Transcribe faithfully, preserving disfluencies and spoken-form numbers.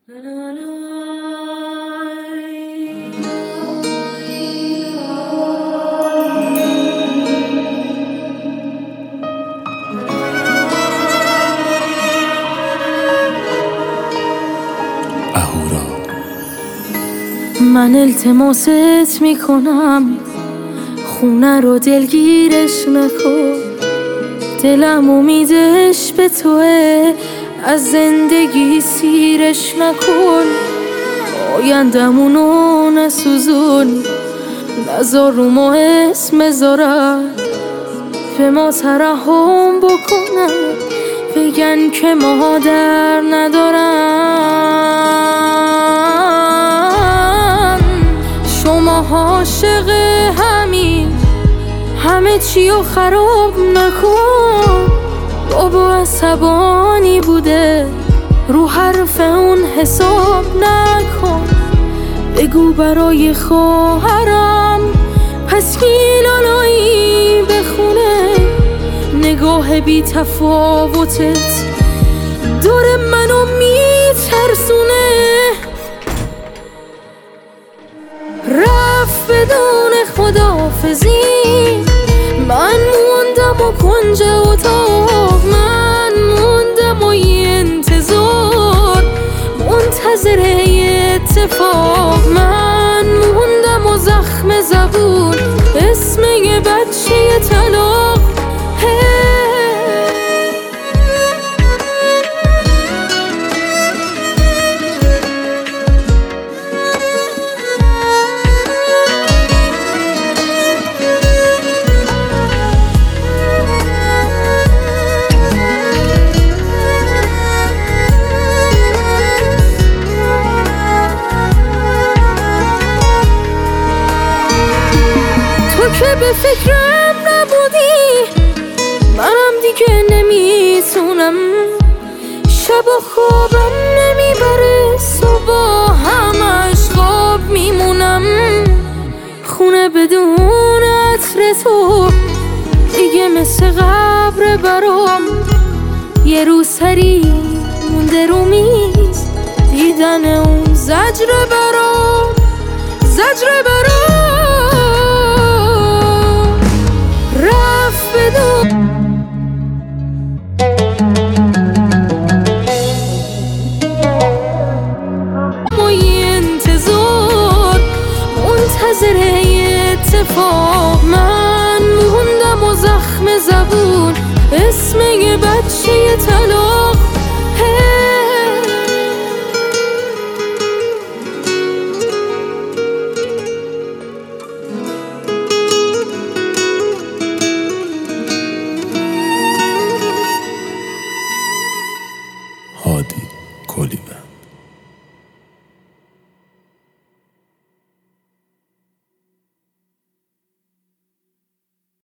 من التماست میکنم خونه رو دلگیرش نکن، دلم امیدش به توه، از زندگی سیرش نکن. آیندمونو نسوزون، نذار رو ما اسم زارن، به ما ترحم بکنن، بگن که مادر ندارن. شما عاشق همین همه چی رو خراب نکن. بابا عصبانی بوده، رو حرف اون حساب نکن. بگو برای خواهرم پس گیلالایی بخونه، نگاه بی تفاوتت دور منو میترسونه. رفت بدون خداحافظی، من موندم و کنج اتاق، من موندم و یه انتظار منتظر یه اتفاق، من موندم و زخم زبون اسم یه بچه طلاق. که به فکرم نبودی، منم دیگه نمیتونم، شب و خوابم نمیبره، صبح همش خواب میمونم. خونه بدون عطر تو دیگه مثل قبر برام، یه روسری مونده رو میز، دیدن اون زجر برام، زجر برام.